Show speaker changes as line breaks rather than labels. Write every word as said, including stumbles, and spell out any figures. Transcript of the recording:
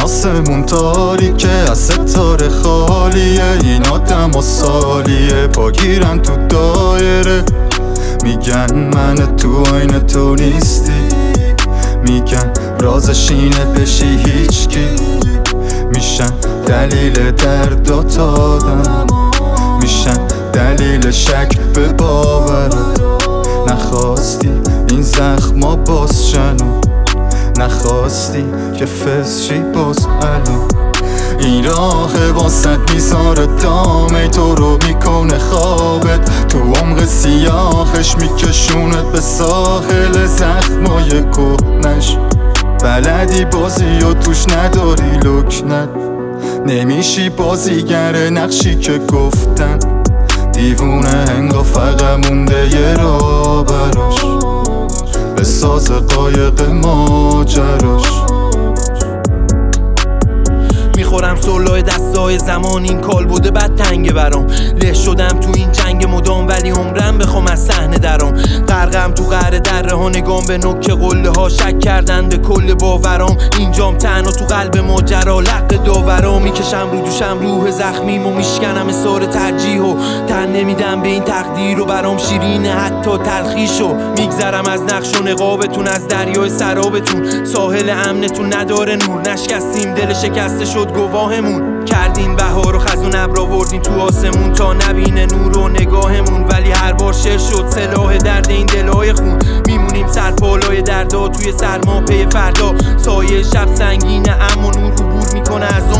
آسمون تاریکه از ستاره خالیه، این آدم و سالیه پا گیرن تو دایره. میگن من تو آینه تو نیستی، میگن رازش اینه بشی هیچکی. میشن دلیل دردات آدم، میشن دلیل شک به باورت. نخواستی این زخما باز شنو، نخواستی که فز شی باز الان. این راه واسط میذاره دامه تو رو میکنه خوابت، تو عمق سیاهش میکشونت به ساحل زخمای کهنش. بلدی بازی و توش نداری لکنت، نمیشی بازیگر نقشی که گفتن. دیوونه انگا فقط مونده یه راه براش، بساز قایق ماجراش.
میخورم سلای دستای زمان، این کال بوده بد تنگه برام. له شدم تو این جنگ مدام ولی عمرم بخوام از صحنه درام. غرقم تو قعر دره ها، نگام به نوک قله ها، شک کردن به کل باورام. اینجام تنها تو قلب ماجرا، لق داورا. میکشم رو دوشم روح زخمیم و میشکنم اثار ترجیح و تن نمیدم به این تقدیر و برام شیرینه حتی تلخیشو. میگذرم از نقش و نقابتون، از دریای سرابتون. ساحل امنتون نداره نور، نشکستیم دل شکسته شد گواهمون. کردین بهار و خزون ابر آوردین تو آسمون تا نبینه نور و نگاهمون. ولی هر بار شعر شد سلاح درد این دلای خون. میمونیم سرپالای دردا توی سرما پی فردا. سایه شب سنگینه اما نور عبور میکنه از